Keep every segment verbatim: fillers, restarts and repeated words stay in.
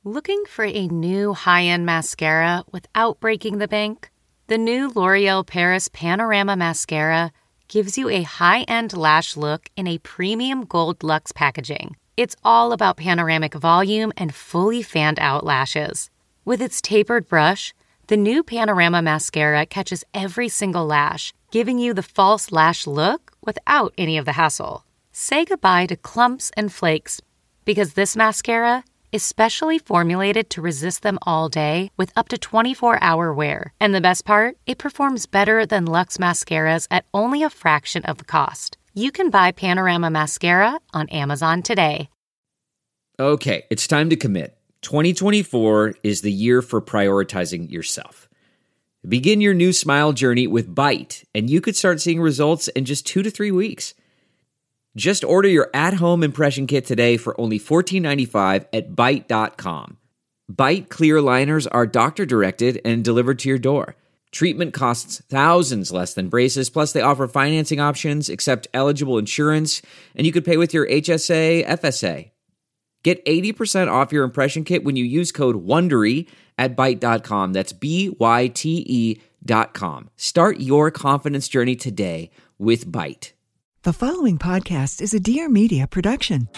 Looking for a new high-end mascara without breaking the bank? The new L'Oreal Paris Panorama Mascara gives you a high-end lash look in a premium gold luxe packaging. It's all about panoramic volume and fully fanned-out lashes. With its tapered brush, the new Panorama Mascara catches every single lash, giving you the false lash look without any of the hassle. Say goodbye to clumps and flakes, because this mascara is specially formulated to resist them all day with up to twenty-four hour wear. And the best part? It performs better than Luxe mascaras at only a fraction of the cost. You can buy Panorama Mascara on Amazon today. Okay, it's time to commit. twenty twenty-four is the year for prioritizing yourself. Begin your new smile journey with Byte, and you could start seeing results in just two to three weeks. Just order your at-home impression kit today for only fourteen ninety-five at Byte dot com. Byte clear liners are doctor-directed and delivered to your door. Treatment costs thousands less than braces, plus they offer financing options, accept eligible insurance, and you could pay with your H S A, F S A. Get eighty percent off your impression kit when you use code WONDERY at Byte dot com. That's B Y T E dot com. Start your confidence journey today with Byte. The following podcast is a Dear Media production.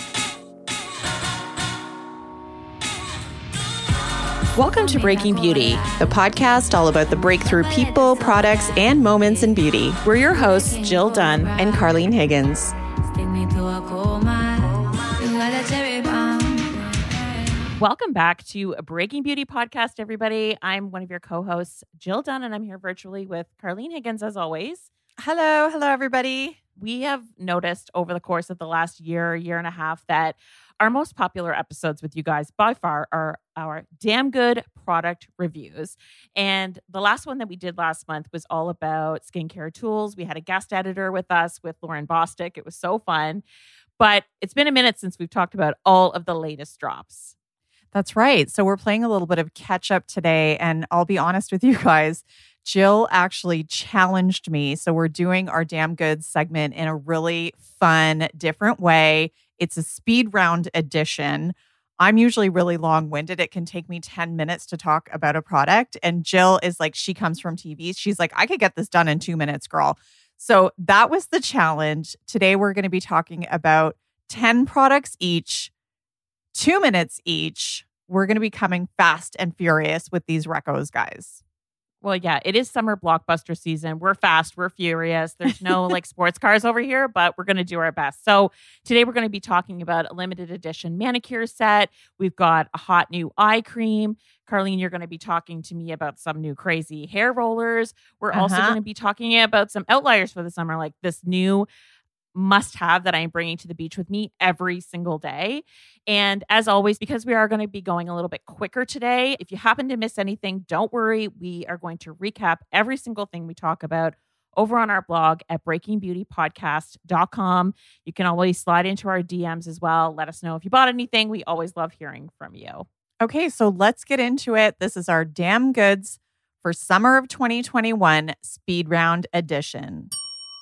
Welcome to Breaking Beauty, the podcast all about the breakthrough people, products, and moments in beauty. We're your hosts, Jill Dunn and Carlene Higgins. Welcome back to a Breaking Beauty podcast, everybody. I'm one of your co-hosts, Jill Dunn, and I'm here virtually with Carlene Higgins, as always. Hello. Hello, everybody. We have noticed over the course of the last year, year and a half, that our most popular episodes with you guys by far are our damn good product reviews. And the last one that we did last month was all about skincare tools. We had a guest editor with us with Lauren Bostick. It was so fun. But it's been a minute since we've talked about all of the latest drops. That's right. So we're playing a little bit of catch up today. And I'll be honest with you guys, Jill actually challenged me. So we're doing our Damn Goods segment in a really fun, different way. It's a speed round edition. I'm usually really long-winded. It can take me ten minutes to talk about a product. And Jill is like, she comes from T V. She's like, I could get this done in two minutes, girl. So that was the challenge. Today, we're going to be talking about ten products each, two minutes each. We're going to be coming fast and furious with these recos, guys. Well, yeah, it is summer blockbuster season. We're fast. We're furious. There's no like sports cars over here, but we're going to do our best. So today we're going to be talking about a limited edition manicure set. We've got a hot new eye cream. Carlene, you're going to be talking to me about some new crazy hair rollers. We're uh-huh. also going to be talking about some outliers for the summer, like this new must-have that I'm bringing to the beach with me every single day. And as always, because we are going to be going a little bit quicker today, if you happen to miss anything, don't worry. We are going to recap every single thing we talk about over on our blog at breaking beauty podcast dot com. You can always slide into our D Ms as well. Let us know if you bought anything. We always love hearing from you. Okay, so let's get into it. This is our Damn Goods for summer of twenty twenty-one speed round edition.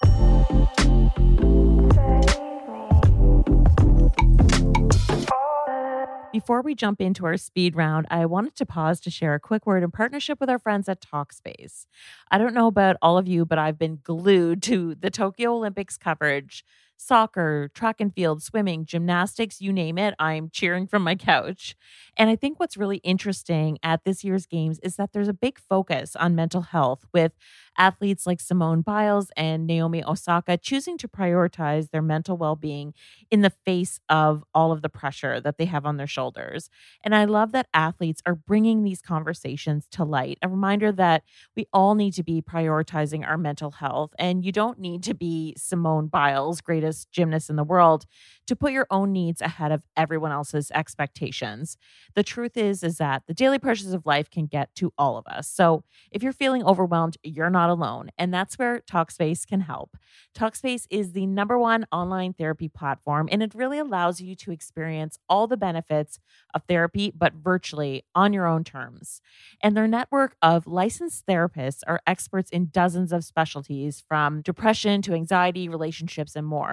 Before we jump into our speed round, I wanted to pause to share a quick word in partnership with our friends at Talkspace. I don't know about all of you, but I've been glued to the Tokyo Olympics coverage. Soccer, track and field, swimming, gymnastics, you name it, I'm cheering from my couch. And I think what's really interesting at this year's games is that there's a big focus on mental health, with athletes like Simone Biles and Naomi Osaka choosing to prioritize their mental well-being in the face of all of the pressure that they have on their shoulders. And I love that athletes are bringing these conversations to light, a reminder that we all need to be prioritizing our mental health. And you don't need to be Simone Biles, greatest gymnast in the world, to put your own needs ahead of everyone else's expectations. The truth is, is that the daily pressures of life can get to all of us. So if you're feeling overwhelmed, you're not alone. And that's where Talkspace can help. Talkspace is the number one online therapy platform, and it really allows you to experience all the benefits of therapy, but virtually on your own terms. And their network of licensed therapists are experts in dozens of specialties, from depression to anxiety, relationships, and more.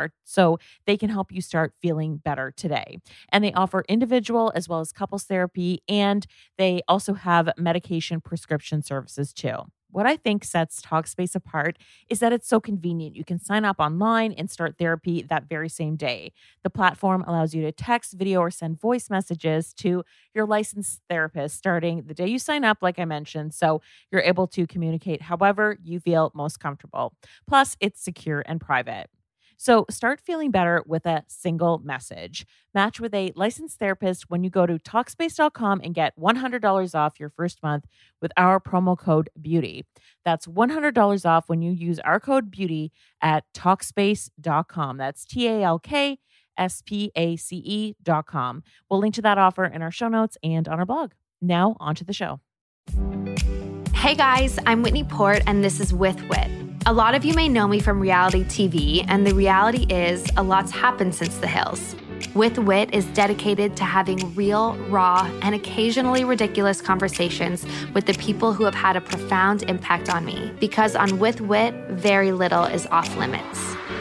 more. So they can help you start feeling better today. And they offer individual as well as couples therapy, and they also have medication prescription services too. What I think sets Talkspace apart is that it's so convenient. You can sign up online and start therapy that very same day. The platform allows you to text, video, or send voice messages to your licensed therapist starting the day you sign up, like I mentioned. So you're able to communicate however you feel most comfortable. Plus, it's secure and private. So start feeling better with a single message. Match with a licensed therapist when you go to Talkspace dot com and get one hundred dollars off your first month with our promo code BEAUTY. That's one hundred dollars off when you use our code BEAUTY at Talkspace dot com. That's T A L K S P A C E dot com. We'll link to that offer in our show notes and on our blog. Now, on to the show. Hey guys, I'm Whitney Port, and this is With Wit. A lot of you may know me from reality T V, and the reality is a lot's happened since The Hills. With Wit is dedicated to having real, raw, and occasionally ridiculous conversations with the people who have had a profound impact on me. Because on With Wit, very little is off limits.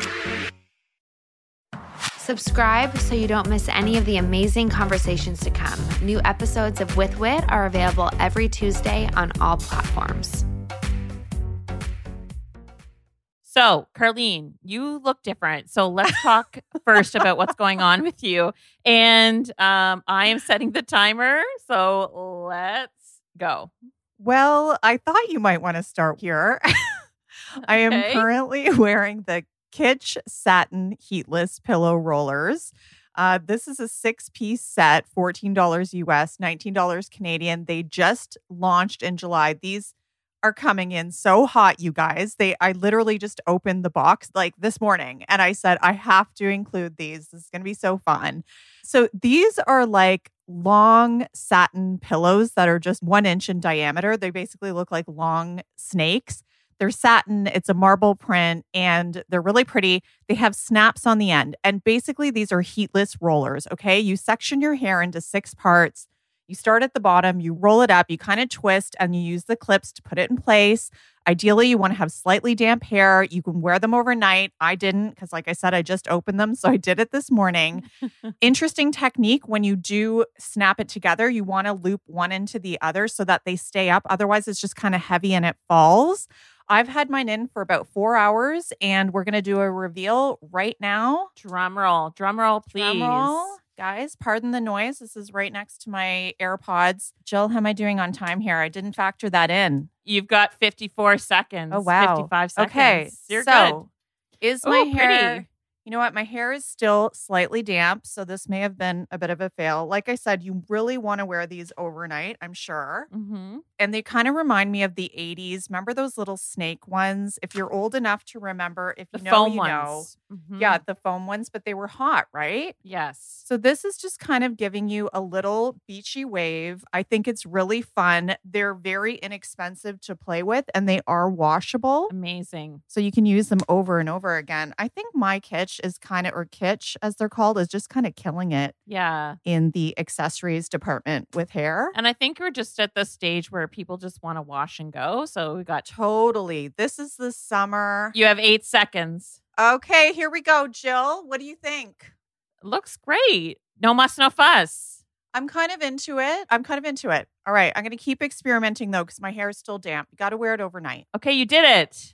Subscribe so you don't miss any of the amazing conversations to come. New episodes of With Wit are available every Tuesday on all platforms. So, Carlene, you look different. So let's talk first about what's going on with you. And um, I am setting the timer. So let's go. Well, I thought you might want to start here. I am Okay. currently wearing the Kitsch Satin Heatless Pillow Rollers. Uh, this is a six-piece set, fourteen dollars U S, nineteen dollars Canadian. They just launched in July. These are coming in so hot, you guys. They I literally just opened the box like this morning and I said, I have to include these. This is going to be so fun. So these are like long satin pillows that are just one inch in diameter. They basically look like long snakes. They're satin. It's a marble print and they're really pretty. They have snaps on the end. And basically these are heatless rollers. Okay. You section your hair into six parts. You start at the bottom, you roll it up, you kind of twist, and you use the clips to put it in place. Ideally, you want to have slightly damp hair. You can wear them overnight. I didn't because, like I said, I just opened them. So I did it this morning. Interesting technique. When you do snap it together, you want to loop one into the other so that they stay up. Otherwise, it's just kind of heavy and it falls. I've had mine in for about four hours, and we're going to do a reveal right now. Drum roll. Drum roll, please. Drum roll. Guys, pardon the noise. This is right next to my AirPods. Jill, how am I doing on time here? I didn't factor that in. You've got fifty-four seconds. Oh, wow. fifty-five seconds. Okay. You're so, good. Is my Ooh, hair... pretty. You know what? My hair is still slightly damp, so this may have been a bit of a fail. Like I said, you really want to wear these overnight, I'm sure. Mm-hmm. And they kind of remind me of the eighties. Remember those little snake ones? If you're old enough to remember, if you The know, foam you ones. know. Mhm. Yeah, the foam ones, but they were hot, right? Yes. So this is just kind of giving you a little beachy wave. I think it's really fun. They're very inexpensive to play with, and they are washable. Amazing. So you can use them over and over again. I think my Kitsch is kind of, or Kitsch as they're called, is just kind of killing it Yeah. in the accessories department with hair. And I think we're just at the stage where people just want to wash and go. So we got, Totally. This is the summer. you have eight seconds. Okay, here we go, Jill. What do you think? Looks great. No muss, no fuss. I'm kind of into it. I'm kind of into it. All right. I'm going to keep experimenting though, because my hair is still damp. You got to wear it overnight. Okay, you did it.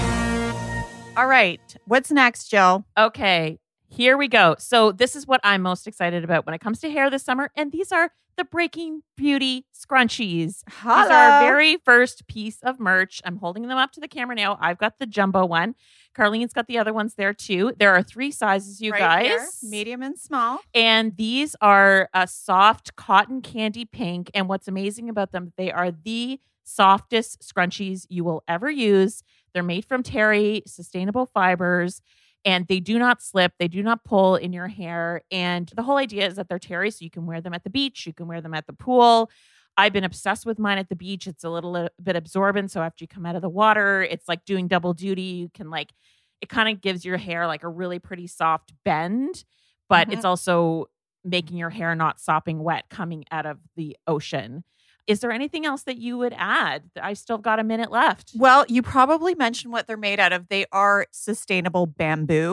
All right. What's next, Jill? Okay, here we go. So this is what I'm most excited about when it comes to hair this summer. And these are the Breaking Beauty scrunchies. These are our very first piece of merch. I'm holding them up to the camera now. I've got the jumbo one. Carlene's got the other ones there too. There are three sizes, you right guys. here, medium and small. And these are a soft cotton candy pink. And what's amazing about them, they are the softest scrunchies you will ever use. They're made from terry, sustainable fibers, and they do not slip. They do not pull in your hair. And the whole idea is that they're terry, so you can wear them at the beach. You can wear them at the pool. I've been obsessed with mine at the beach. It's a little uh, bit absorbent. So after you come out of the water, it's like doing double duty. You can like, it kind of gives your hair like a really pretty soft bend, but Mhm. it's also making your hair not sopping wet coming out of the ocean. Is there anything else that you would add? I've still got a minute left. Well, you probably mentioned what they're made out of. They are sustainable bamboo.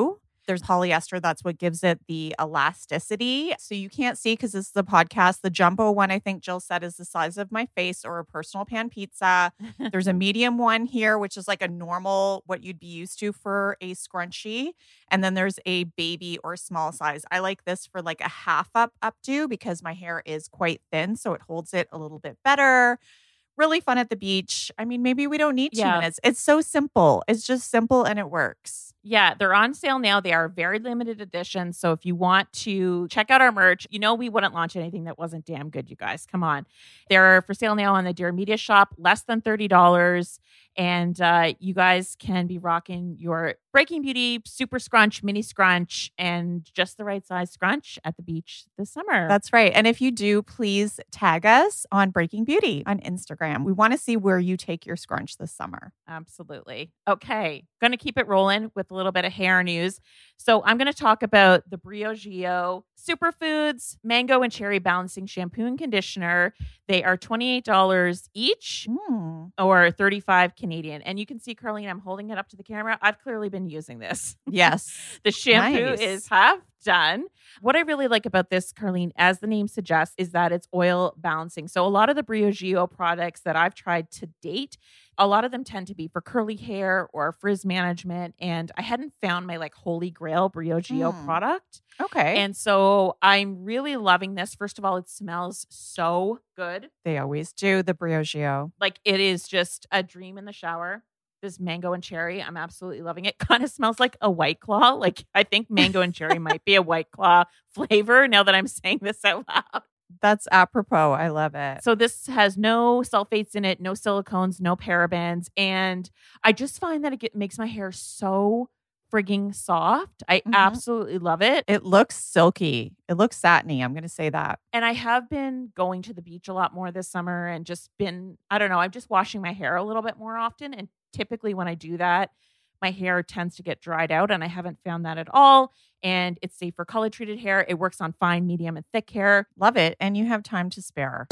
There's polyester. That's what gives it the elasticity. So you can't see because this is the podcast. The jumbo one, I think Jill said, is the size of my face or a personal pan pizza. There's a medium one here, which is like a normal, what you'd be used to for a scrunchie. And then there's a baby or small size. I like this for like a half up updo because my hair is quite thin. So it holds it a little bit better. Really fun at the beach. I mean, maybe we don't need two Yeah. minutes. It's so simple. It's just simple and it works. Yeah, they're on sale now. They are very limited edition. So if you want to check out our merch, you know we wouldn't launch anything that wasn't damn good, you guys. Come on. They're for sale now on the Dear Media shop, less than thirty dollars. And uh, you guys can be rocking your Breaking Beauty Super Scrunch, Mini Scrunch, and just the right size scrunch at the beach this summer. That's right. And if you do, please tag us on Breaking Beauty on Instagram. We want to see where you take your scrunch this summer. Absolutely. Okay. Going to keep it rolling with a little bit of hair news. So I'm going to talk about the Briogeo Superfoods Mango and Cherry Balancing Shampoo and Conditioner. They are twenty-eight dollars each Mm. or thirty-five Canadian. And you can see, Carlene, I'm holding it up to the camera. I've clearly been using this. Yes. The shampoo Nice. is half done. What I really like about this, Carlene, as the name suggests, is that it's oil balancing. So a lot of the Briogeo products that I've tried to date, a lot of them tend to be for curly hair or frizz management. And I hadn't found my like holy grail Briogeo Mm. product. Okay. And so I'm really loving this. First of all, it smells so good. They always do, the Briogeo. Like it is just a dream in the shower. This mango and cherry, I'm absolutely loving it. Kind of smells like a White Claw. Like I think mango and cherry might be a White Claw flavor now that I'm saying this out loud. That's apropos. I love it. So this has no sulfates in it, no silicones, no parabens. And I just find that it get, makes my hair so frigging soft. I Mhm. absolutely love it. It looks silky. It looks satiny. I'm going to say that. And I have been going to the beach a lot more this summer and just been, I don't know, I'm just washing my hair a little bit more often. And typically when I do that, my hair tends to get dried out, and I haven't found that at all. And it's safe for color treated hair. It works on fine, medium, and thick hair. Love it. And you have time to spare.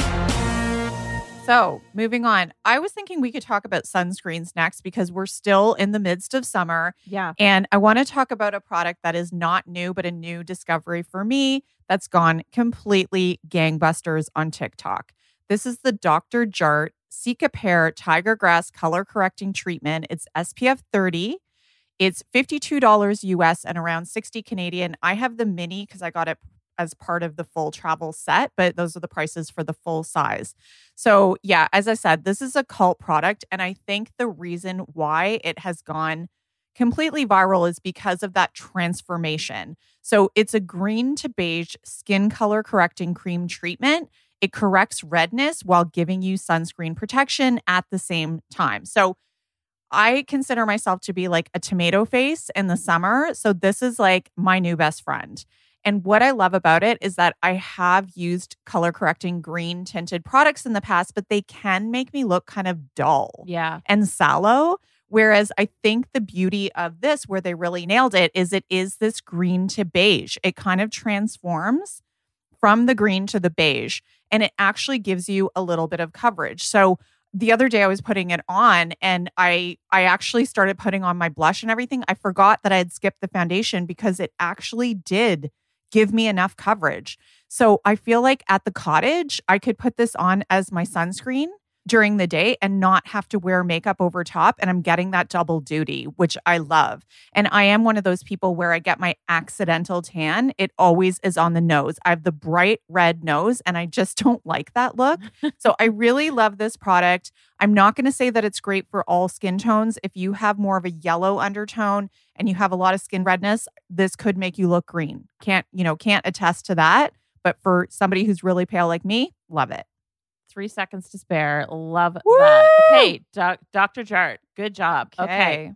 So moving on, I was thinking we could talk about sunscreens next because we're still in the midst of summer. Yeah. And I want to talk about a product that is not new, but a new discovery for me that's gone completely gangbusters on TikTok. This is the Doctor Jart Cicapair Tiger Grass Color Correcting Treatment. It's S P F thirty. It's fifty-two dollars U S and around sixty Canadian. I have the mini because I got it as part of the full travel set, but those are the prices for the full size. So yeah, as I said, this is a cult product. And I think the reason why it has gone completely viral is because of that transformation. So it's a green to beige skin color correcting cream treatment. It corrects redness while giving you sunscreen protection at the same time. So I consider myself to be like a tomato face in the summer. So this is like my new best friend. And what I love about it is that I have used color correcting green tinted products in the past, but they can make me look kind of dull Yeah. and sallow. Whereas I think the beauty of this, where they really nailed it, is it is this green to beige. It kind of transforms from the green to the beige, and it actually gives you a little bit of coverage. So the other day I was putting it on and I I actually started putting on my blush and everything. I forgot that I had skipped the foundation because it actually did give me enough coverage. So I feel like at the cottage, I could put this on as my sunscreen during the day and not have to wear makeup over top. And I'm getting that double duty, which I love. And I am one of those people where I get my accidental tan. It always is on the nose. I have the bright red nose and I just don't like that look. So I really love this product. I'm not going to say that it's great for all skin tones. If you have more of a yellow undertone and you have a lot of skin redness, this could make you look green. Can't, you know, can't attest to that. But for somebody who's really pale like me, love it. Three seconds to spare. Love Woo! that. Okay, doc, Doctor Jart, good job. Okay.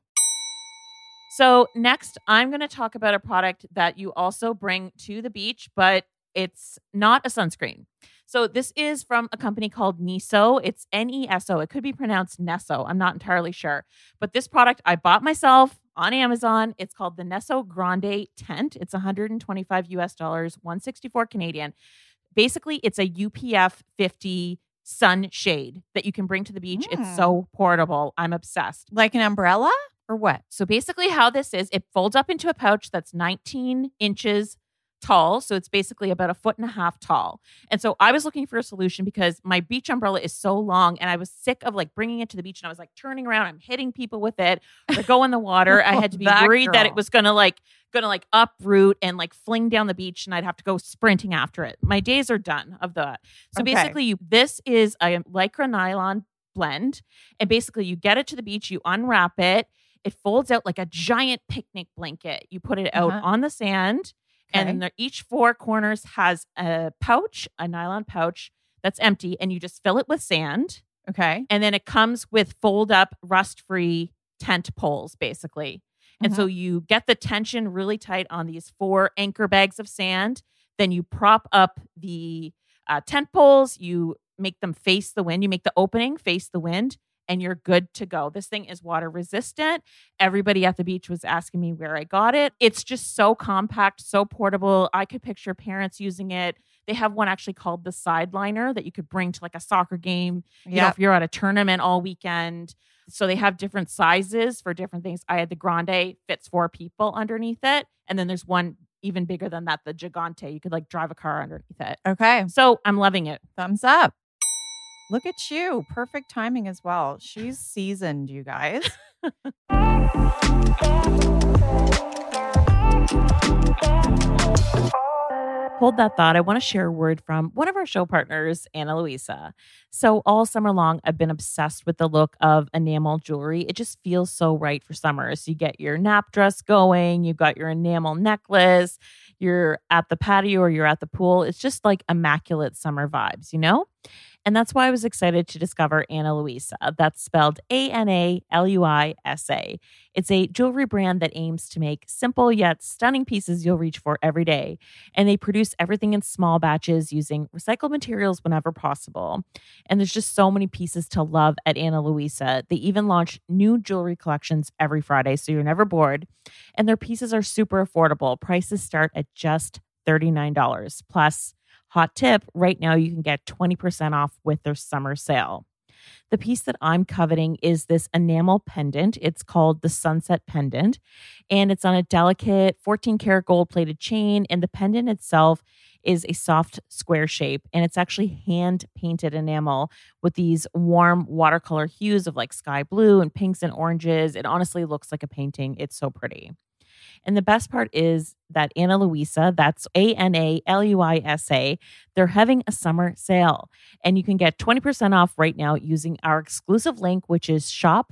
So next, I'm going to talk about a product that you also bring to the beach, but it's not a sunscreen. So this is from a company called Neso. It's N E S O. It could be pronounced Neso. I'm not entirely sure. But this product I bought myself on Amazon. It's called the Neso Grande Tent. It's one hundred twenty-five U S dollars, one hundred sixty-four Canadian. Basically, it's a U P F fifty sunshade that you can bring to the beach. Mm. It's so portable. I'm obsessed. Like an umbrella? Or what? So basically how this is, it folds up into a pouch that's nineteen inches tall. So it's basically about a foot and a half tall. And so I was looking for a solution because my beach umbrella is so long and I was sick of like bringing it to the beach and I was like turning around, I'm hitting people with it or go in the water. I had to be That worried girl. that it was going to like, going to like uproot and like fling down the beach and I'd have to go sprinting after it. My days are done of that. So Okay. basically you, this is a lycra nylon blend. And basically you get it to the beach, you unwrap it. It folds out like a giant picnic blanket. You put it out Uh-huh. on the sand. Okay. And then there, each four corners has a pouch, a nylon pouch that's empty, and you just fill it with sand. Okay. And then it comes with fold up, rust free tent poles, basically. And so you get the tension really tight on these four anchor bags of sand. Then you prop up the uh, tent poles, you make them face the wind, you make the opening face the wind. And you're good to go. This thing is water resistant. Everybody at the beach was asking me where I got it. It's just so compact, so portable. I could picture parents using it. They have one actually called the Sideliner that you could bring to like a soccer game. You know, Yep. if you're at a tournament all weekend. So they have different sizes for different things. I had the Grande, fits four people underneath it. And then there's one even bigger than that, the Gigante. You could like drive a car underneath it. Okay. So I'm loving it. Thumbs up. Look at you. Perfect timing as well. She's seasoned, you guys. Hold that thought. I want to share a word from one of our show partners, Ana Luisa. So all summer long, I've been obsessed with the look of enamel jewelry. It just feels so right for summer. So you get your nap dress going, you've got your enamel necklace, you're at the patio or you're at the pool. It's just like immaculate summer vibes, you know? And that's why I was excited to discover Ana Luisa. That's spelled A N A L U I S A. It's a jewelry brand that aims to make simple yet stunning pieces you'll reach for every day. And they produce everything in small batches using recycled materials whenever possible. And there's just so many pieces to love at Ana Luisa. They even launch new jewelry collections every Friday, so you're never bored. And their pieces are super affordable. Prices start at just thirty-nine dollars. Plus, hot tip, right now you can get twenty percent off with their summer sale. The piece that I'm coveting is this enamel pendant. It's called the Sunset Pendant, and it's on a delicate fourteen karat gold plated chain. And the pendant itself is a soft square shape, and it's actually hand painted enamel with these warm watercolor hues of like sky blue and pinks and oranges. It honestly looks like a painting. It's so pretty. And the best part is that Ana Luisa, that's A N A L U I S A, they're having a summer sale. And you can get twenty percent off right now using our exclusive link, which is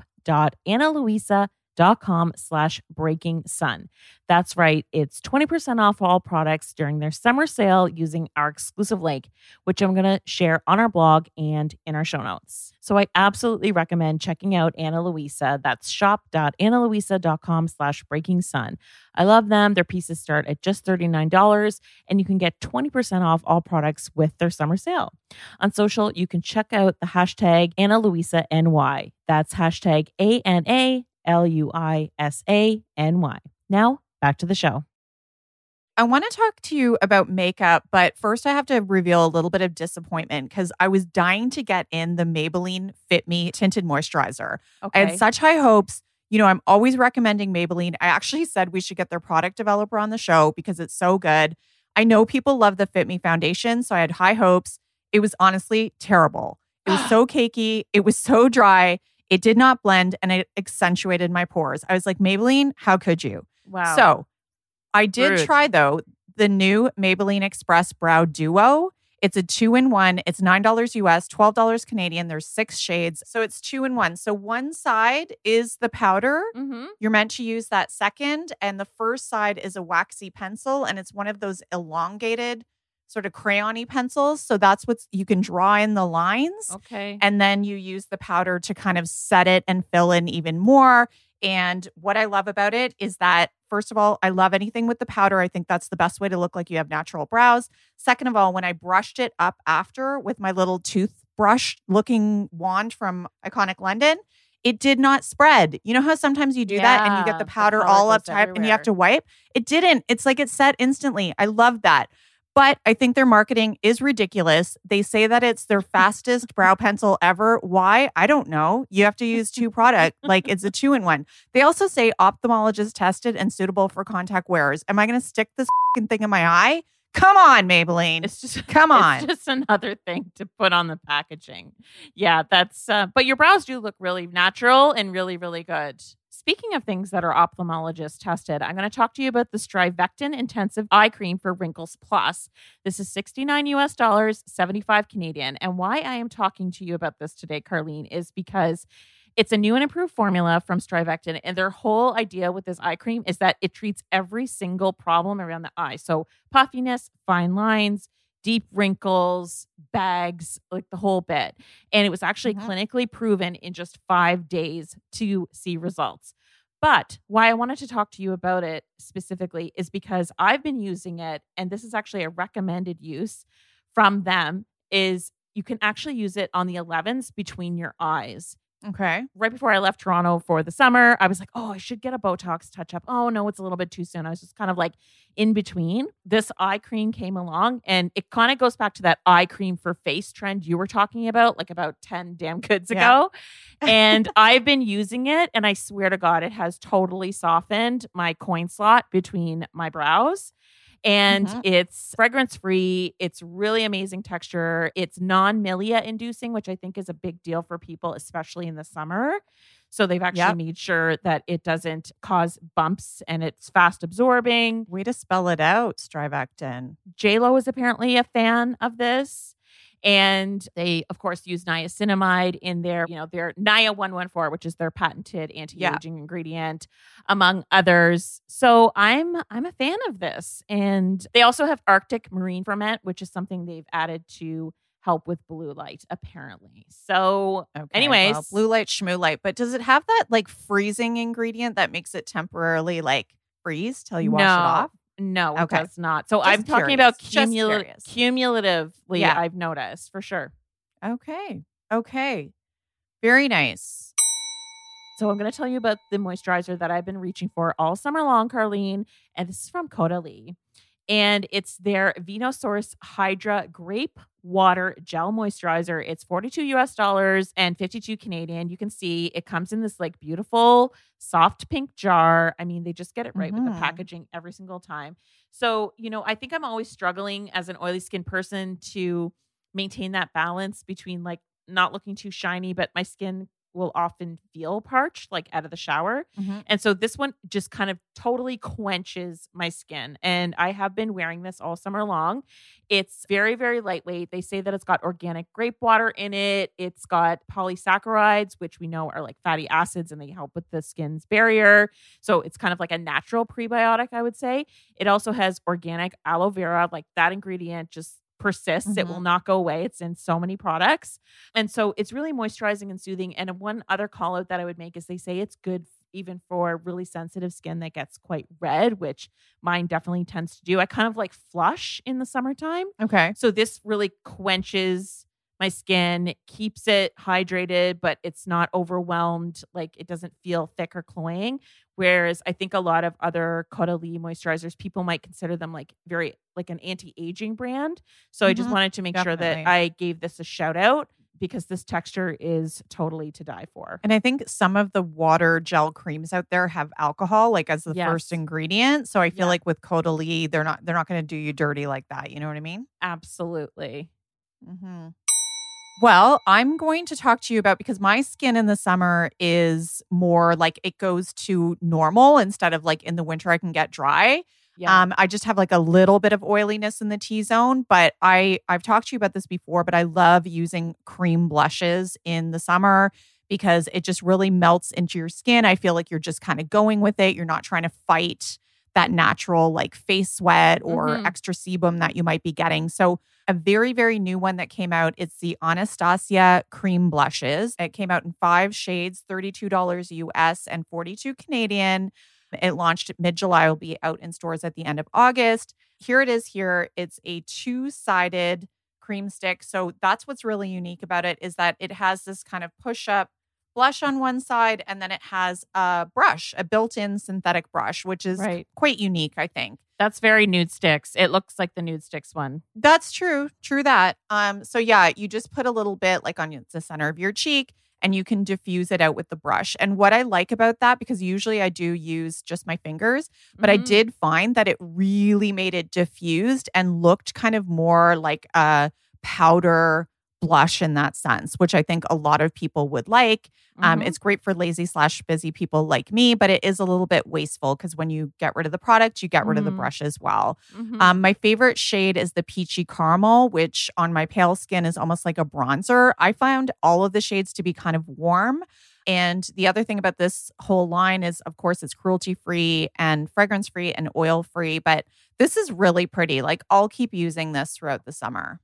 shop.analuisa.com slash breaking sun. That's right. It's twenty percent off all products during their summer sale using our exclusive link, which I'm going to share on our blog and in our show notes. So I absolutely recommend checking out Ana Luisa. That's shop.analuisa.com slash breaking sun. I love them. Their pieces start at just thirty-nine dollars, and you can get twenty percent off all products with their summer sale. On social, you can check out the hashtag Ana Luisa N Y. That's hashtag A N A L U I S A N Y. Now, back to the show. I want to talk to you about makeup, but first I have to reveal a little bit of disappointment because I was dying to get in the Maybelline Fit Me Tinted Moisturizer. I had such high hopes. You know, I'm always recommending Maybelline. I actually said we should get their product developer on the show because it's so good. I know people love the Fit Me foundation, so I had high hopes. It was honestly terrible. It was so cakey. It was so dry. It did not blend, and it accentuated my pores. I was like, Maybelline, how could you? Wow. So I did Rude. try, though, the new Maybelline Express Brow Duo. It's a two-in-one. It's nine dollars U S, twelve dollars Canadian. There's six shades. So it's two-in-one. So one side is the powder. Mm-hmm. You're meant to use that second. And the first side is a waxy pencil. And it's one of those elongated sort of crayon-y pencils. So that's what you can draw in the lines. Okay. And then you use the powder to kind of set it and fill in even more. And what I love about it is that, first of all, I love anything with the powder. I think that's the best way to look like you have natural brows. Second of all, when I brushed it up after with my little toothbrush looking wand from Iconic London, it did not spread. You know how sometimes you do that and you Yeah, get the the powder color all goes up type and you have everywhere. to wipe? It didn't. It's like it set instantly. I love that. But I think their marketing is ridiculous. They say that it's their fastest brow pencil ever. Why? I don't know. You have to use two products. Like it's a two-in-one. They also say ophthalmologist tested and suitable for contact wearers. Am I going to stick this fucking thing in my eye? Come on, Maybelline. It's just come on. It's just another thing to put on the packaging. Yeah, that's. Uh, but your brows do look really natural and really, really good. Speaking of things that are ophthalmologist tested, I'm going to talk to you about the Strivectin Intensive Eye Cream for Wrinkles Plus. This is sixty-nine U S dollars, seventy-five Canadian. And why I am talking to you about this today, Carlene, is because it's a new and improved formula from Strivectin. And their whole idea with this eye cream is that it treats every single problem around the eye. So puffiness, fine lines, deep wrinkles, bags, like the whole bit. And it was actually mm-hmm. clinically proven in just five days to see results. But why I wanted to talk to you about it specifically is because I've been using it, and this is actually a recommended use from them, is you can actually use it on the elevens between your eyes. Okay. Right before I left Toronto for the summer, I was like, oh, I should get a Botox touch-up. Oh, no, it's a little bit too soon. I was just kind of like in between. This eye cream came along, and it kind of goes back to that eye cream for face trend you were talking about, like about ten damn goods ago. Yeah. And I've been using it, and I swear to God, it has totally softened my coin slot between my brows. And mm-hmm. it's fragrance-free. It's really amazing texture. It's non-milia inducing, which I think is a big deal for people, especially in the summer. So they've actually yep. made sure that it doesn't cause bumps and it's fast absorbing. Way to spell it out, Strivectin. J-Lo is apparently a fan of this. And they, of course, use niacinamide in their, you know, their N I A one fourteen, which is their patented anti-aging yeah. ingredient, among others. So I'm I'm a fan of this. And they also have Arctic marine ferment, which is something they've added to help with blue light, apparently. So okay, anyways. Well, blue light, schmoo light. But does it have that like freezing ingredient that makes it temporarily like freeze till you wash no. it off? No, okay. it does not. So Just I'm talking curious. about cumul- cumulatively, yeah. I've noticed for sure. Okay. Okay. Very nice. So I'm going to tell you about the moisturizer that I've been reaching for all summer long, Carlene. And this is from Caudalie. And it's their Venosource Hydra Grape Water Gel Moisturizer. It's forty-two U S dollars and fifty-two Canadian. You can see it comes in this like beautiful soft pink jar. I mean, they just get it right mm-hmm. with the packaging every single time. So, you know, I think I'm always struggling as an oily skin person to maintain that balance between like not looking too shiny, but my skin will often feel parched, like out of the shower. Mm-hmm. And so this one just kind of totally quenches my skin. And I have been wearing this all summer long. It's very, very lightweight. They say that it's got organic grape water in it. It's got polysaccharides, which we know are like fatty acids, and they help with the skin's barrier. So it's kind of like a natural prebiotic, I would say. It also has organic aloe vera, like that ingredient just persists. Mm-hmm. It will not go away. It's in so many products. And so it's really moisturizing and soothing. And one other call out that I would make is they say it's good even for really sensitive skin that gets quite red, which mine definitely tends to do. I kind of like flush in the summertime. Okay. So this really quenches my skin, keeps it hydrated, but it's not overwhelmed. Like it doesn't feel thick or cloying. Whereas I think a lot of other Caudalie moisturizers, people might consider them like very like an anti-aging brand. So mm-hmm. I just wanted to make Definitely. sure that I gave this a shout out because this texture is totally to die for. And I think some of the water gel creams out there have alcohol like as the yes. first ingredient. So I feel yeah. like with Caudalie, they're not they're not going to do you dirty like that. You know what I mean? Absolutely. Mm-hmm. Well, I'm going to talk to you about, because my skin in the summer is more like it goes to normal instead of like in the winter I can get dry. Yeah. Um, I just have like a little bit of oiliness in the T-zone, but I, I've talked to you about this before, but I love using cream blushes in the summer because it just really melts into your skin. I feel like you're just kind of going with it. You're not trying to fight that natural like face sweat or mm-hmm. extra sebum that you might be getting. So a very, very new one that came out, it's the Anastasia Cream Blushes. It came out in five shades, thirty-two dollars U S and forty-two Canadian. It launched mid-July, will be out in stores at the end of August. Here it is here. It's a two-sided cream stick. So that's what's really unique about it is that it has this kind of push-up blush on one side, and then it has a brush, a built-in synthetic brush, which is right. quite unique, I think. That's very Nude Sticks. It looks like the Nude Sticks one. That's true. True that. Um, so yeah, you just put a little bit like on the center of your cheek and you can diffuse it out with the brush. And what I like about that, because usually I do use just my fingers, but mm-hmm. I did find that it really made it diffused and looked kind of more like a powder blush in that sense, which I think a lot of people would like. Um, mm-hmm. It's great for lazy slash busy people like me, but it is a little bit wasteful because when you get rid of the product, you get rid mm-hmm. of the brush as well. Mm-hmm. Um, my favorite shade is the Peachy Caramel, which on my pale skin is almost like a bronzer. I found all of the shades to be kind of warm. And the other thing about this whole line is, of course, it's cruelty-free and fragrance-free and oil-free, but this is really pretty. Like, I'll keep using this throughout the summer.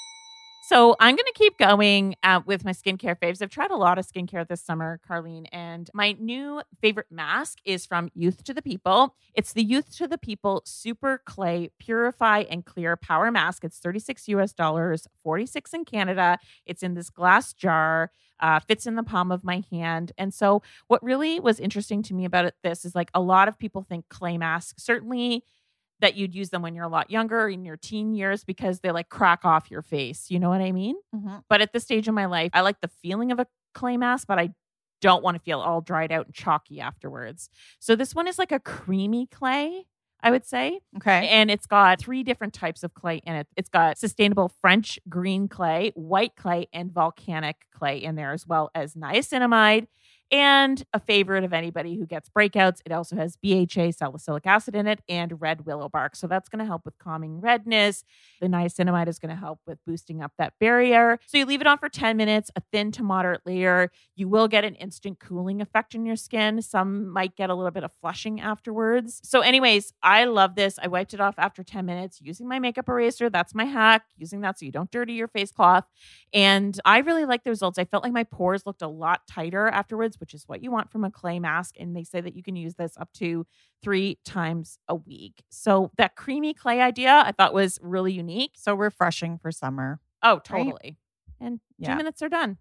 So I'm going to keep going uh, with my skincare faves. I've tried a lot of skincare this summer, Carlene, and my new favorite mask is from Youth to the People. It's the Youth to the People Super Clay Purify and Clear Power Mask. It's thirty-six U S dollars, forty-six in Canada. It's in this glass jar, uh, fits in the palm of my hand. And so what really was interesting to me about it, this is like a lot of people think clay masks, certainly that you'd use them when you're a lot younger in your teen years because they like crack off your face. You know what I mean? Mm-hmm. But at this stage of my life, I like the feeling of a clay mask, but I don't want to feel all dried out and chalky afterwards. So this one is like a creamy clay, I would say. Okay. And it's got three different types of clay in it. It's got sustainable French green clay, white clay, and volcanic clay in there, as well as niacinamide. And a favorite of anybody who gets breakouts, it also has B H A, salicylic acid in it, and red willow bark. So that's going to help with calming redness. The niacinamide is going to help with boosting up that barrier. So you leave it on for ten minutes, a thin to moderate layer. You will get an instant cooling effect in your skin. Some might get a little bit of flushing afterwards. So anyways, I love this. I wiped it off after ten minutes using my makeup eraser. That's my hack, using that so you don't dirty your face cloth. And I really like the results. I felt like my pores looked a lot tighter afterwards, which is what you want from a clay mask. And they say that you can use this up to three times a week. So that creamy clay idea I thought was really unique. So refreshing for summer. Oh, totally. Right? And two yeah. minutes are done.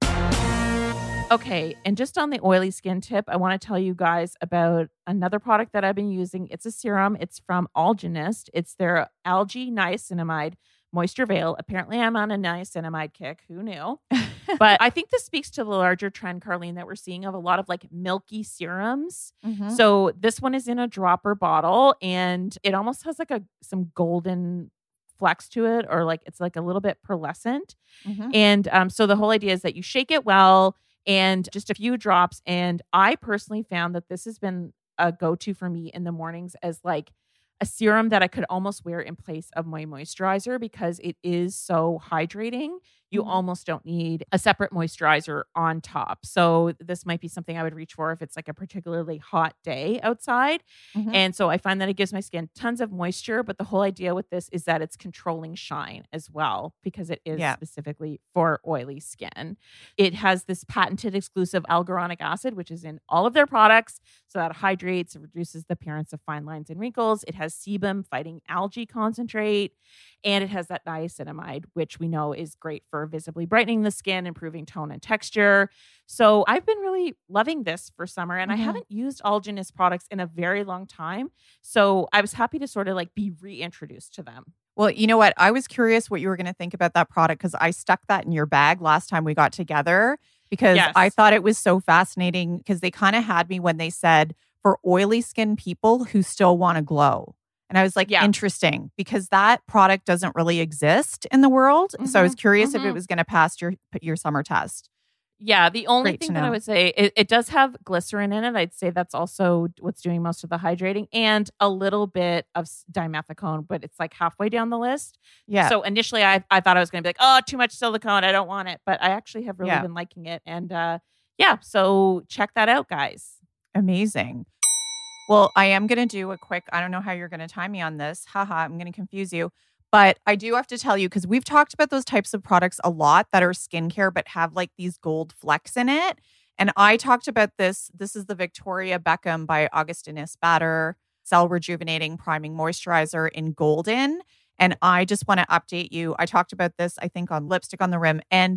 Okay. And just on the oily skin tip, I want to tell you guys about another product that I've been using. It's a serum. It's from Algenist. It's their Algae Niacinamide Moisture Veil. Apparently I'm on a niacinamide kick. Who knew? But I think this speaks to the larger trend, Carlene, that we're seeing of a lot of like milky serums. Mm-hmm. So this one is in a dropper bottle and it almost has like a some golden flecks to it, or like it's like a little bit pearlescent. Mm-hmm. And um, so the whole idea is that you shake it well and just a few drops. And I personally found that this has been a go-to for me in the mornings as like a serum that I could almost wear in place of my moisturizer because it is so hydrating. You mm-hmm. almost don't need a separate moisturizer on top. So this might be something I would reach for if it's like a particularly hot day outside. Mm-hmm. And so I find that it gives my skin tons of moisture, but the whole idea with this is that it's controlling shine as well because it is yeah. specifically for oily skin. It has this patented exclusive algoronic acid, which is in all of their products. So that hydrates, it reduces the appearance of fine lines and wrinkles. It has sebum fighting algae concentrate, and it has that niacinamide, which we know is great for visibly brightening the skin, improving tone and texture. So I've been really loving this for summer, and mm-hmm. I haven't used Algenist products in a very long time. So I was happy to sort of like be reintroduced to them. Well, you know what? I was curious what you were going to think about that product because I stuck that in your bag last time we got together because yes. I thought it was so fascinating because they kind of had me when they said for oily skin people who still want to glow. And I was like, yeah. interesting, because that product doesn't really exist in the world. Mm-hmm. So I was curious mm-hmm. if it was going to pass your your summer test. Yeah, the only Great thing that I would say, it, it does have glycerin in it. I'd say that's also what's doing most of the hydrating and a little bit of dimethicone, but it's like halfway down the list. Yeah. So initially I, I thought I was going to be like, oh, too much silicone. I don't want it. But I actually have really yeah. been liking it. And uh, yeah, so check that out, guys. Amazing. Well, I am going to do a quick, I don't know how you're going to time me on this. Haha, I'm going to confuse you. But I do have to tell you, because we've talked about those types of products a lot that are skincare, but have like these gold flecks in it. And I talked about this. This is the Victoria Beckham by Augustinus Bader Cell Rejuvenating Priming Moisturizer in Golden. And I just want to update you. I talked about this, I think, on Lipstick on the Rim. And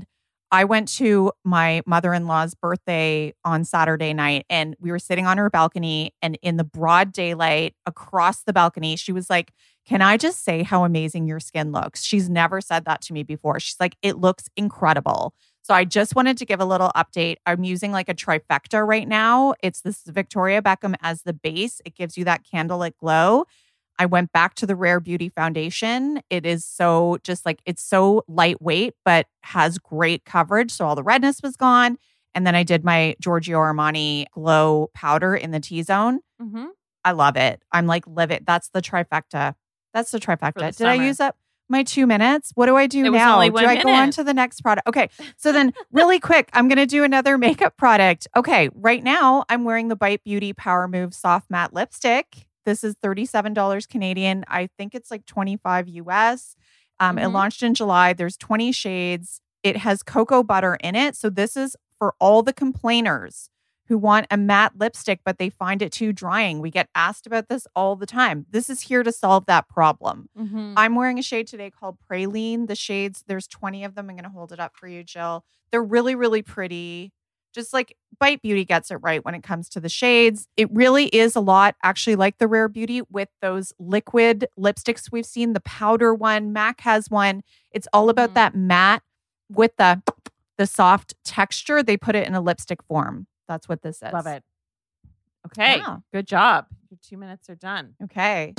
I went to my mother-in-law's birthday on Saturday night, and we were sitting on her balcony, and in the broad daylight across the balcony, she was like, "Can I just say how amazing your skin looks?" She's never said that to me before. She's like, "It looks incredible." So I just wanted to give a little update. I'm using like a trifecta right now. It's this Victoria Beckham as the base. It gives you that candlelit glow. I went back to the Rare Beauty foundation. It is so just like, it's so lightweight, but has great coverage. So all the redness was gone. And then I did my Giorgio Armani glow powder in the T-zone. Mm-hmm. I love it. I'm like, live it. That's the trifecta. That's the trifecta. the Did summer. I use up my two minutes? What do I do It was now? only Do one I go on minute. to the next product? Okay. So then really quick, I'm going to do another makeup product. Okay. Right now I'm wearing the Bite Beauty Power Move Soft Matte Lipstick. This is thirty-seven dollars Canadian. I think it's like twenty-five U S. Um, It Mhm. launched in July. There's twenty shades. It has cocoa butter in it. So this is for all the complainers who want a matte lipstick, but they find it too drying. We get asked about this all the time. This is here to solve that problem. Mm-hmm. I'm wearing a shade today called Praline. The shades, there's twenty of them. I'm going to hold it up for you, Jill. They're really, really pretty. Just like Bite Beauty gets it right when it comes to the shades. It really is a lot actually like the Rare Beauty with those liquid lipsticks we've seen. The powder one, MAC has one. It's all about Mhm. that matte with the, the soft texture. They put it in a lipstick form. That's what this is. Love it. Okay. Yeah. Good job. Your two minutes are done. Okay.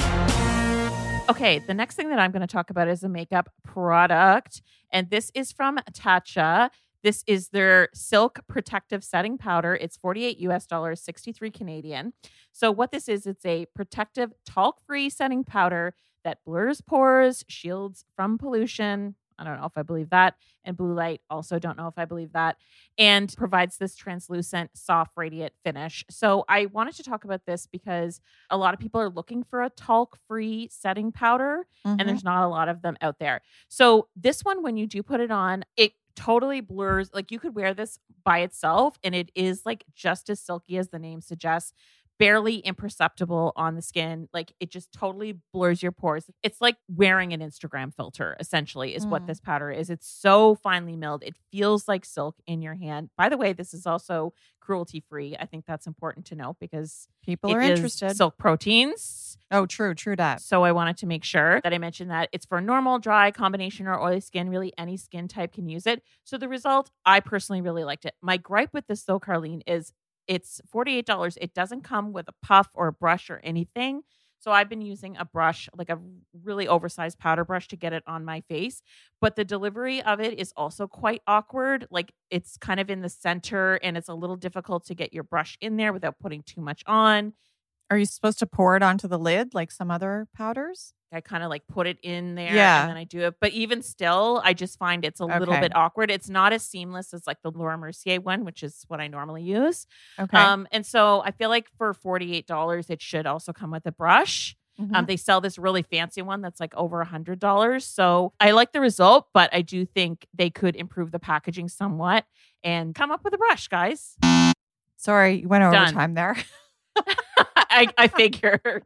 Okay, the next thing that I'm going to talk about is a makeup product, and this is from Tatcha. This is their Silk Protective Setting Powder. It's forty-eight U S dollars, sixty-three Canadian. So what this is, it's a protective talc-free setting powder that blurs pores, shields from pollution. I don't know if I believe that. And blue light, also don't know if I believe that. And provides this translucent, soft, radiant finish. So I wanted to talk about this because a lot of people are looking for a talc-free setting powder, Mhm. and there's not a lot of them out there. So this one, when you do put it on, it totally blurs. Like you could wear this by itself, and it is like just as silky as the name suggests. Barely imperceptible on the skin. Like it just totally blurs your pores. It's like wearing an Instagram filter, essentially, is what Mm. this powder is. It's so finely milled. It feels like silk in your hand. By the way, this is also cruelty free. I think that's important to note because People it are is interested. silk proteins. Oh, true. True that. So I wanted to make sure that I mentioned that it's for normal, dry, combination, or oily skin. Really, any skin type can use it. So the result, I personally really liked it. My gripe with this, though, Carlene, is it's forty-eight dollars. It doesn't come with a puff or a brush or anything. So I've been using a brush, like a really oversized powder brush to get it on my face. But the delivery of it is also quite awkward. Like it's kind of in the center and it's a little difficult to get your brush in there without putting too much on. Are you supposed to pour it onto the lid like some other powders? I kind of like put it in there Yeah. and then I do it. But even still, I just find it's a little Okay. bit awkward. It's not as seamless as like the Laura Mercier one, which is what I normally use. Okay. Um, and so I feel like for forty-eight dollars, it should also come with a brush. Mhm. Um, they sell this really fancy one that's like over one hundred dollars. So I like the result, but I do think they could improve the packaging somewhat and come up with a brush, guys. Sorry, you went over Done. time there. I, I figured.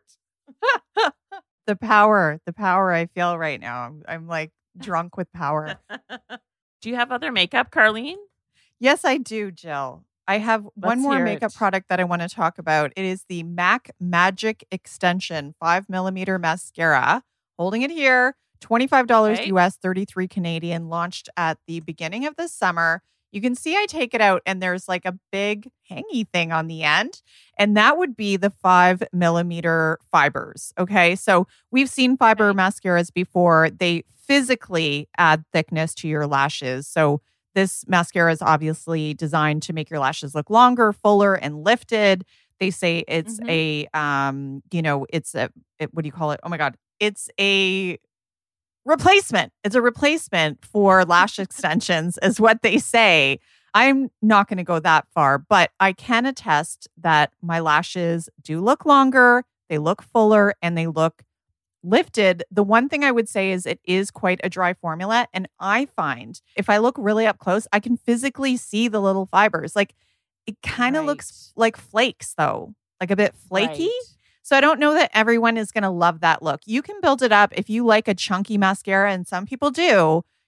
The power, the power I feel right now. I'm, I'm like drunk with power. Do you have other makeup, Carlene? Yes, I do, Jill. I have one Let's more hear makeup it. product that I want to talk about. It is the MAC Magic Extension five millimeter mascara. Holding it here, twenty-five dollars Okay. U S, thirty-three Canadian, launched at the beginning of the summer. You can see I take it out and there's like a big hangy thing on the end. And that would be the five millimeter fibers. Okay. So we've seen fiber Okay. mascaras before. They physically add thickness to your lashes. So this mascara is obviously designed to make your lashes look longer, fuller, and lifted. They say it's Mhm. a, um, you know, it's a, it, what do you call it? Oh my God. It's a replacement. It's a replacement for lash extensions, is what they say. I'm not going to go that far, but I can attest that my lashes do look longer, they look fuller, and they look lifted. The one thing I would say is it is quite a dry formula. And I find if I look really up close, I can physically see the little fibers. Like it kind of Right. looks like flakes, though, like a bit flaky. Right. So I don't know that everyone is going to love that look. You can build it up if you like a chunky mascara, and some people do.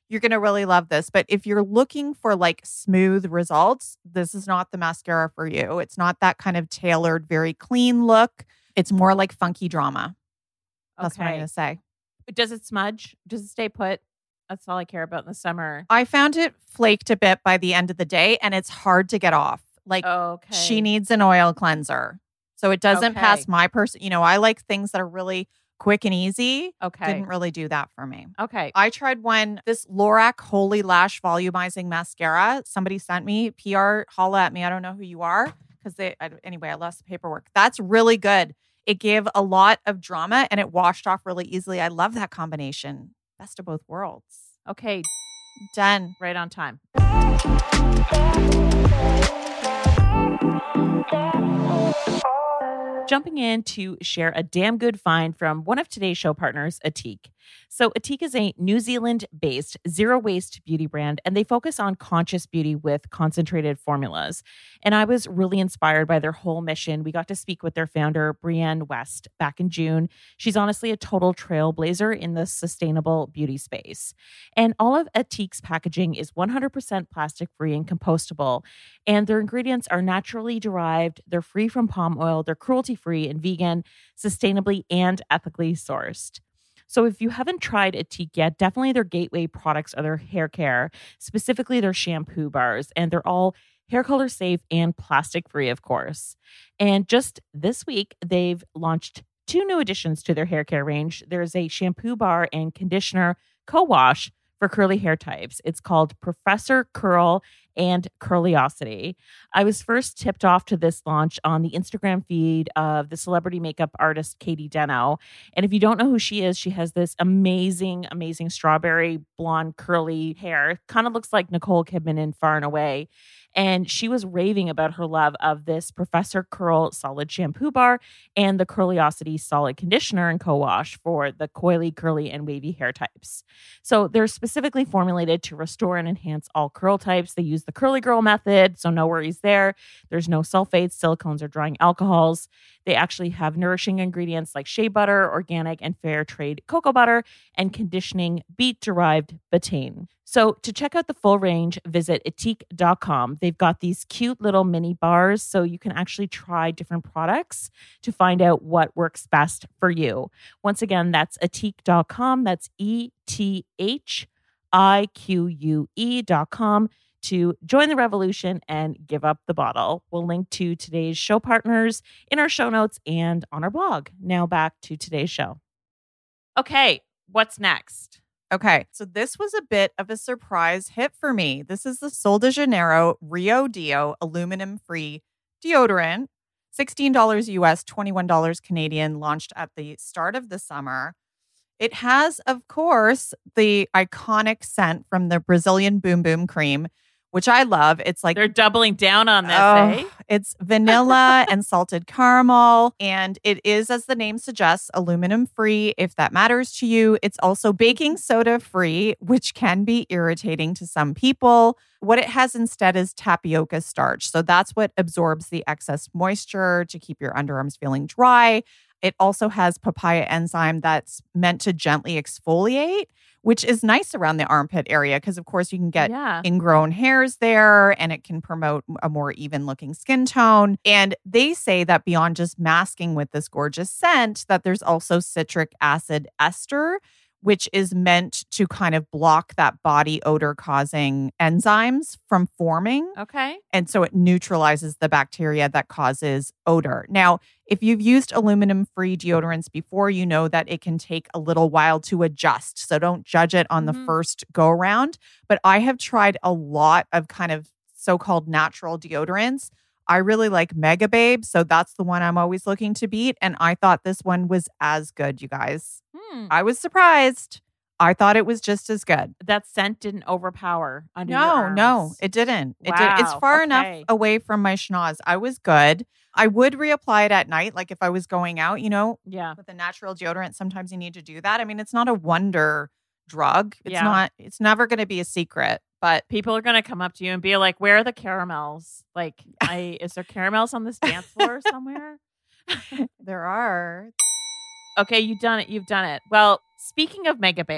you're going to really love this. But if you're looking for like smooth results, this is not the mascara for you. It's not that kind of tailored, very clean look. It's more like funky drama. That's Okay. what I'm going to say. Does it smudge? Does it stay put? That's all I care about in the summer. I found it flaked a bit by the end of the day, and it's hard to get off. Like Okay. she needs an oil cleanser. So it doesn't Okay. pass my person. You know, I like things that are really quick and easy. Okay. Didn't really do that for me. Okay. I tried one, this Lorac Holy Lash Volumizing Mascara. Somebody sent me, P R, holla at me. I don't know who you are. Because they, I, anyway, I lost the paperwork. That's really good. It gave a lot of drama and it washed off really easily. I love that combination. Best of both worlds. Okay. Done. Right on time. Jumping in to share a damn good find from one of today's show partners, Atique. So Atique is a New Zealand-based zero-waste beauty brand, and they focus on conscious beauty with concentrated formulas. And I was really inspired by their whole mission. We got to speak with their founder, Brienne West, back in June. She's honestly a total trailblazer in the sustainable beauty space. And all of Atique's packaging is one hundred percent plastic-free and compostable. And their ingredients are naturally derived. They're free from palm oil. They're cruelty-free and vegan, sustainably and ethically sourced. So if you haven't tried Atique yet, definitely their gateway products are their hair care, specifically their shampoo bars, and they're all hair color safe and plastic free, of course. And just this week, they've launched two new additions to their hair care range. There's a shampoo bar and conditioner co-wash for curly hair types. It's called Professor Curl and Curliosity. I was first tipped off to this launch on the Instagram feed of the celebrity makeup artist Katie Deno. And if you don't know who she is, she has this amazing, amazing strawberry blonde curly hair. Kind of looks like Nicole Kidman in Far and Away. And she was raving about her love of this Professor Curl solid shampoo bar and the Curliosity solid conditioner and co-wash for the coily, curly, and wavy hair types. So they're specifically formulated to restore and enhance all curl types. They use the Curly Girl method, so no worries there. There's no sulfates, silicones, or drying alcohols. They actually have nourishing ingredients like shea butter, organic and fair trade cocoa butter, and conditioning beet-derived betaine. So to check out the full range, visit Atique dot com. They've got these cute little mini bars, so you can actually try different products to find out what works best for you. Once again, that's Atique dot com. That's E T H I Q U E dot com to join the revolution and give up the bottle. We'll link to today's show partners in our show notes and on our blog. Now back to today's show. Okay, what's next? Okay, so this was a bit of a surprise hit for me. This is the Sol de Janeiro Rio Deo aluminum-free deodorant, sixteen dollars U S, twenty-one dollars Canadian, launched at the start of the summer. It has, of course, the iconic scent from the Brazilian Boom Boom Cream, which I love. It's like They're doubling down on this, oh, eh? It's vanilla and salted caramel. And it is, as the name suggests, aluminum free, if that matters to you. It's also baking soda free, which can be irritating to some people. What it has instead is tapioca starch. So that's what absorbs the excess moisture to keep your underarms feeling dry. It also has papaya enzyme that's meant to gently exfoliate, which is nice around the armpit area because, of course, you can get Yeah. ingrown hairs there and it can promote a more even looking skin tone. And they say that beyond just masking with this gorgeous scent, that there's also citric acid ester, which is meant to kind of block that body odor causing enzymes from forming. Okay. And so it neutralizes the bacteria that causes odor. Now, if you've used aluminum-free deodorants before, you know that it can take a little while to adjust. So don't judge it on Mm-hmm. the first go-around. But I have tried a lot of kind of so-called natural deodorants. I really like Mega Babe, so that's the one I'm always looking to beat. And I thought this one was as good, you guys. Hmm. I was surprised. I thought it was just as good. That scent didn't overpower under your No, arms. no, it didn't. It did. It's Wow, far okay. enough away from my schnoz. I was good. I would reapply it at night, like if I was going out, you know, Yeah. with a natural deodorant. Sometimes you need to do that. I mean, it's not a wonder drug. It's Yeah. not, it's never going to be a secret, but People are going to come up to you and be like, where are the caramels? Like, I is there caramels on this dance floor somewhere? there are. Okay, you've done it. You've done it. Well, speaking of Mega Babe,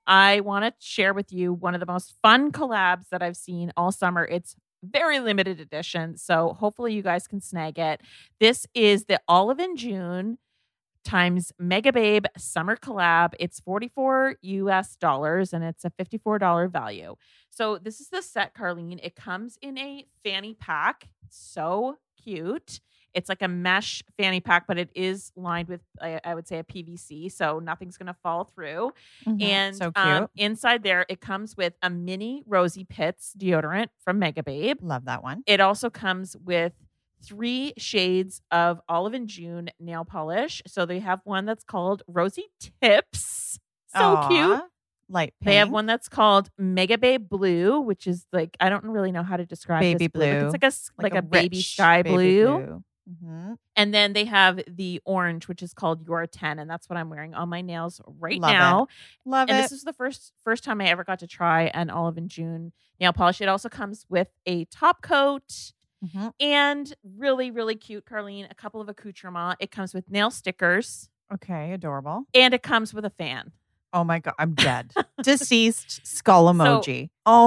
I want to share with you one of the most fun collabs that I've seen all summer. It's very limited edition, so hopefully you guys can snag it. This is the Olive and June times Mega Babe summer collab. It's forty-four U S dollars and it's a fifty-four dollars value. So this is the set, Carlene. It comes in a fanny pack. So cute. It's like a mesh fanny pack, but it is lined with, I, I would say, a P V C, so nothing's going to fall through. Mm-hmm. And so cute. Um, inside there, it comes with a mini Rosy Pits deodorant from Mega Babe. Love that one. It also comes with three shades of Olive and June nail polish. So they have one that's called Rosy Tips. So Aww. cute. Light pink. They have one that's called Mega Babe Blue, which is like, I don't really know how to describe baby this blue. blue. It's like a, like like a, a baby rich sky baby blue. blue. Mm-hmm. And then they have the orange, which is called Your ten, and that's what I'm wearing on my nails right Love now. It. Love and it. this is the first first time I ever got to try an Olive and June nail polish. It also comes with a top coat Mm-hmm. and really, really cute, Carlene, a couple of accoutrements. It comes with nail stickers Okay, adorable. and it comes with a fan. Oh my God, I'm dead. Deceased skull emoji.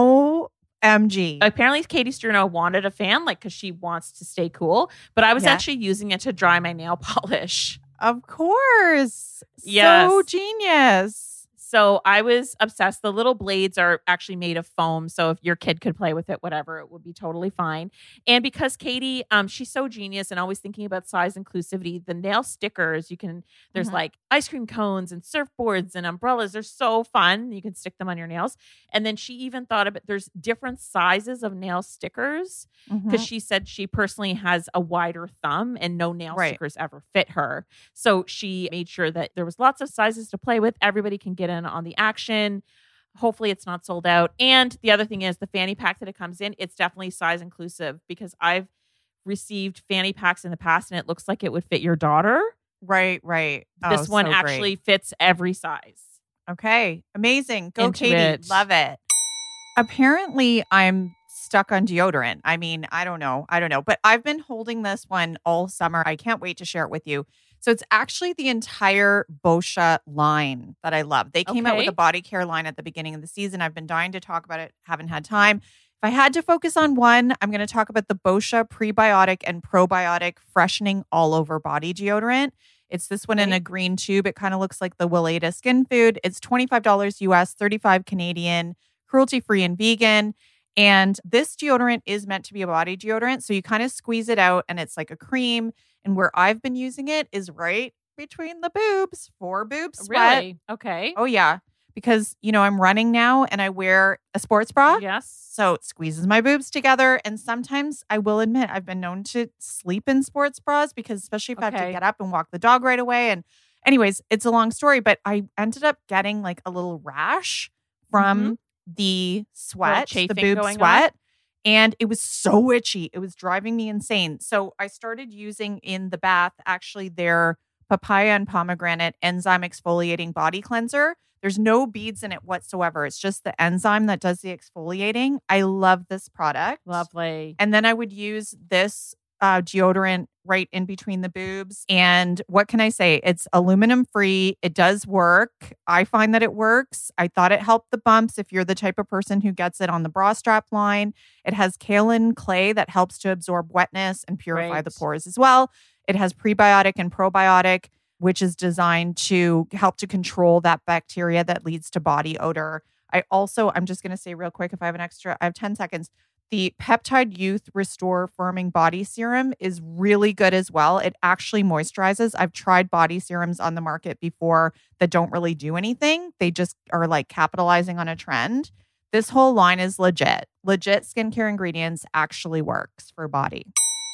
O M G. Apparently, Katie Sterno wanted a fan, like, because she wants to stay cool. But I was Yeah. actually using it to dry my nail polish. Of course. Yes. So genius. So I was obsessed. The little blades are actually made of foam. So if your kid could play with it, whatever, it would be totally fine. And because Katie, um, she's so genius and always thinking about size inclusivity, the nail stickers, you can, there's Mhm. like ice cream cones and surfboards and umbrellas. They're so fun. You can stick them on your nails. And then she even thought about, there's different sizes of nail stickers because Mhm. she said she personally has a wider thumb and no nail Right. stickers ever fit her. So she made sure that there was lots of sizes to play with. Everybody can get in on the action. Hopefully it's not sold out. And the other thing is the fanny pack that it comes in, it's definitely size inclusive because I've received fanny packs in the past and it looks like it would fit your daughter. Right, right. This Oh, one so actually great. fits every size. Okay, amazing. Go, Into Katie. it. Love it. Apparently, I'm stuck on deodorant. I mean, I don't know. I don't know. But I've been holding this one all summer. I can't wait to share it with you. So it's actually the entire Boscia line that I love. They came out with Okay. a body care line at the beginning of the season. I've been dying to talk about it. Haven't had time. If I had to focus on one, I'm going to talk about the Boscia prebiotic and probiotic freshening all over body deodorant. It's this one in Okay. a green tube. It kind of looks like the Weleda Skin Food. It's twenty-five dollars U S, thirty-five Canadian, cruelty-free and vegan. And this deodorant is meant to be a body deodorant. So you kind of squeeze it out and it's like a cream. And where I've been using it is right between the boobs for boob sweat. Really? Okay. Oh, yeah. Because, you know, I'm running now and I wear a sports bra. Yes. So it squeezes my boobs together. And sometimes I will admit I've been known to sleep in sports bras because especially if I have Okay. to get up and walk the dog right away. And anyways, it's a long story, but I ended up getting like a little rash from the sweat, the chafing boob going on? sweat. And it was so itchy. It was driving me insane. So I started using in the bath actually their papaya and pomegranate enzyme exfoliating body cleanser. There's no beads in it whatsoever. It's just the enzyme that does the exfoliating. I love this product. Lovely. And then I would use this uh, deodorant right in between the boobs. And what can I say? It's aluminum free. It does work. I find that it works. I thought it helped the bumps if you're the type of person who gets it on the bra strap line. It has kaolin clay that helps to absorb wetness and purify the Great. pores as well. It has prebiotic and probiotic, which is designed to help to control that bacteria that leads to body odor. I also, I'm just going to say real quick, if I have an extra, I have ten seconds. The Peptide Youth Restore Firming Body Serum is really good as well. It actually moisturizes. I've tried body serums on the market before that don't really do anything. They just are like capitalizing on a trend. This whole line is legit. Legit skincare ingredients actually works for body.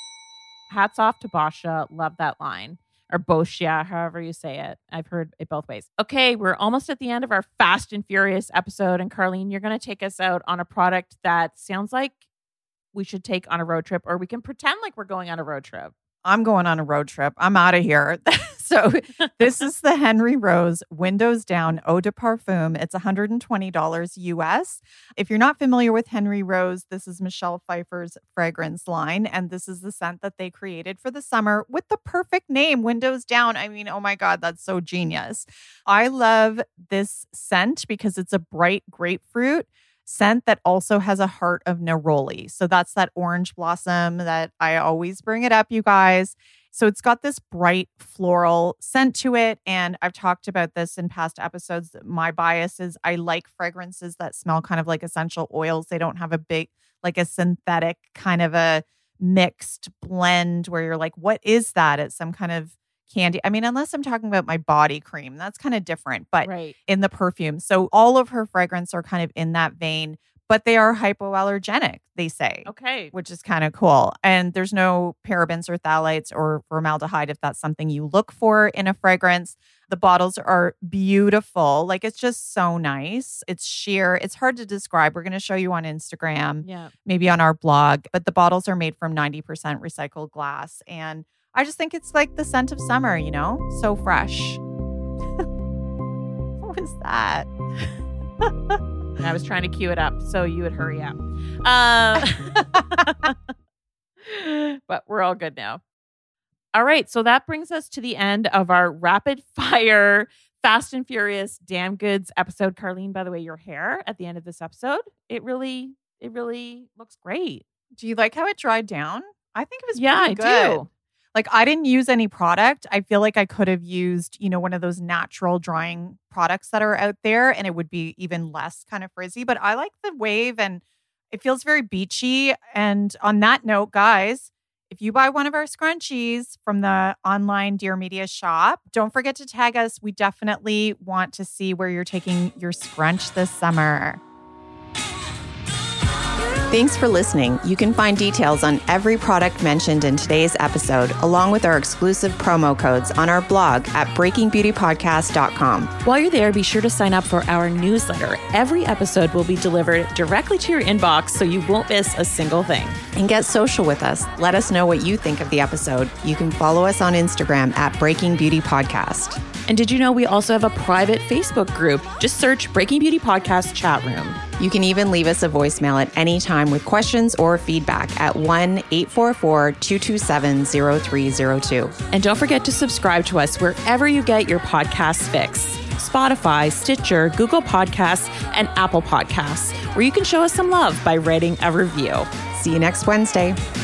Hats off to Boscia. Love that line. Or Boscia, however you say it. I've heard it both ways. Okay, we're almost at the end of our Fast and Furious episode. And Carlene, you're going to take us out on a product that sounds like we should take on a road trip, or we can pretend like we're going on a road trip. I'm going on a road trip. I'm out of here. So this is the Henry Rose Windows Down Eau de Parfum. It's one hundred twenty dollars U S. If you're not familiar with Henry Rose, this is Michelle Pfeiffer's fragrance line. And this is the scent that they created for the summer with the perfect name, Windows Down. I mean, oh my God, that's so genius. I love this scent because it's a bright grapefruit scent that also has a heart of neroli. So that's that orange blossom that I always bring it up, you guys. So it's got this bright floral scent to it. And I've talked about this in past episodes. My bias is I like fragrances that smell kind of like essential oils. They don't have a big, like a synthetic kind of a mixed blend where you're like, what is that? It's some kind of candy. I mean, unless I'm talking about my body cream, that's kind of different, but Right. in the perfume. So all of her fragrance are kind of in that vein, but they are hypoallergenic, they say. Okay. Which is kind of cool. And there's no parabens or phthalates or formaldehyde if that's something you look for in a fragrance. The bottles are beautiful. Like, it's just so nice. It's sheer. It's hard to describe. We're going to show you on Instagram, Yeah. maybe on our blog, but the bottles are made from ninety percent recycled glass. And I just think it's like the scent of summer, you know? So fresh. What was that? I was trying to cue it up so you would hurry up. Um, but we're all good now. All right. So that brings us to the end of our rapid fire, Fast and Furious Damn Goods episode. Carlene, by the way, your hair at the end of this episode, it really, it really looks great. Do you like how it dried down? I think it was Yeah, pretty I good. do. Like, I didn't use any product. I feel like I could have used, you know, one of those natural drying products that are out there, and it would be even less kind of frizzy. But I like the wave, and it feels very beachy. And on that note, guys, if you buy one of our scrunchies from the online Dear Media shop, don't forget to tag us. We definitely want to see where you're taking your scrunch this summer. Thanks for listening. You can find details on every product mentioned in today's episode, along with our exclusive promo codes on our blog at breaking beauty podcast dot com. While you're there, be sure to sign up for our newsletter. Every episode will be delivered directly to your inbox, so you won't miss a single thing. And get social with us. Let us know what you think of the episode. You can follow us on Instagram at Breaking Beauty Podcast. And did you know we also have a private Facebook group? Just search Breaking Beauty Podcast Chat Room. You can even leave us a voicemail at any time with questions or feedback at one eight four four, two two seven, zero three zero two. And don't forget to subscribe to us wherever you get your podcast fix. Spotify, Stitcher, Google Podcasts, and Apple Podcasts, where you can show us some love by writing a review. See you next Wednesday.